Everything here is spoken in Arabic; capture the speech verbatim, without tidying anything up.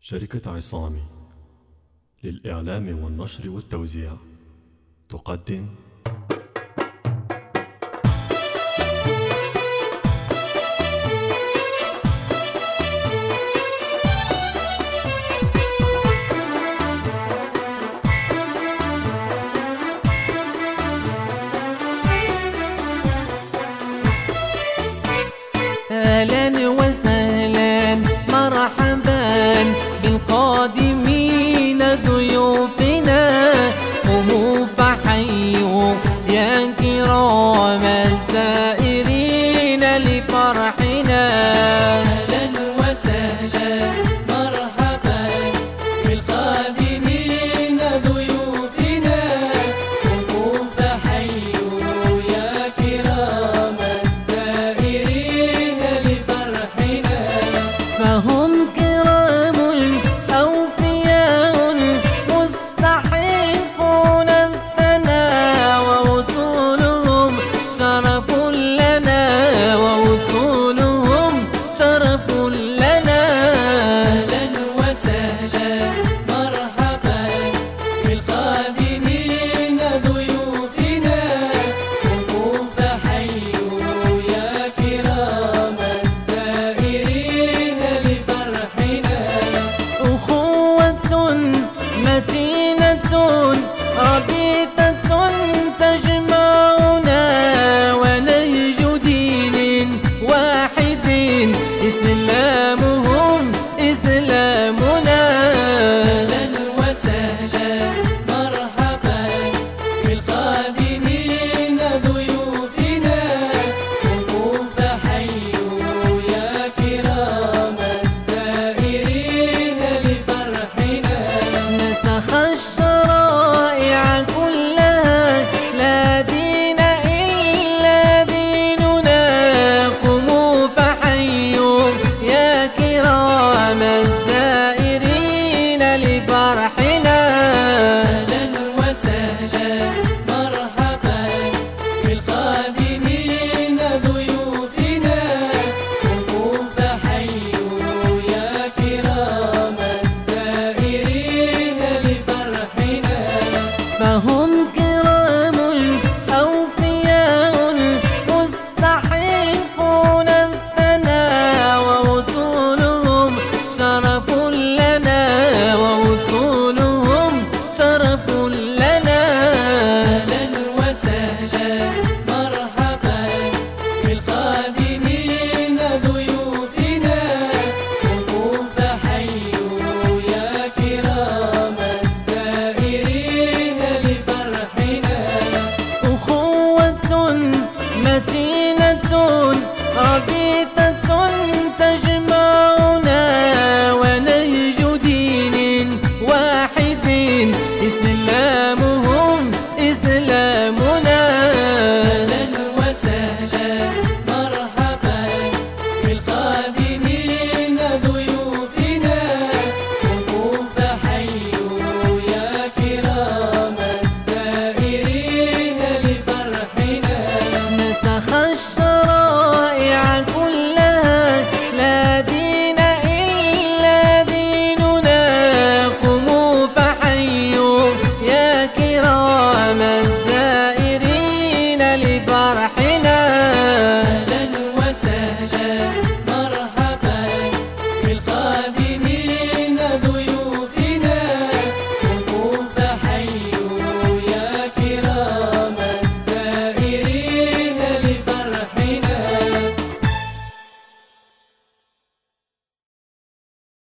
شركة عصامي للإعلام والنشر والتوزيع تقدم أهلا وسهلا مرحبا بالقادمين ضيوفنا، قوموا فحيوا يا كرام الزائرين لفرحنا. أهلا وسهلا مرحبا بالقادمين ضيوفنا، قوموا فحيوا يا كرام الزائرين لفرحنا. فهم كرام أوفياء مستحقون الثناء، ووصولهم شرف لنا ووصولهم شرف لنا. أهلا وسهلا مرحبا بالقادمين ضيوفنا، قوموا فحيوا يا كرام الزائرين لفرحنا. أخوة متينة ربيطة تجمعنا، ونهج دين واحد إسلامهم إسلامنا. أهلا وسهلا مرحبا بالقادمين ضيوفنا، قوموا فحيوا يا كرام الزائرين لفرحنا. نسخ الشرائع كلها، لا دين إلا ديننا، قوموا فحيوا يا كرام الزائرين لفرحنا. أهلا وسهلا مرحبا بالقادمين ضيوفنا، قوموا فحيوا يا كرام الزائرين لفرحنا. فهم كرام أوفياء مستحقون الثناء، ووصولهم شرف لنا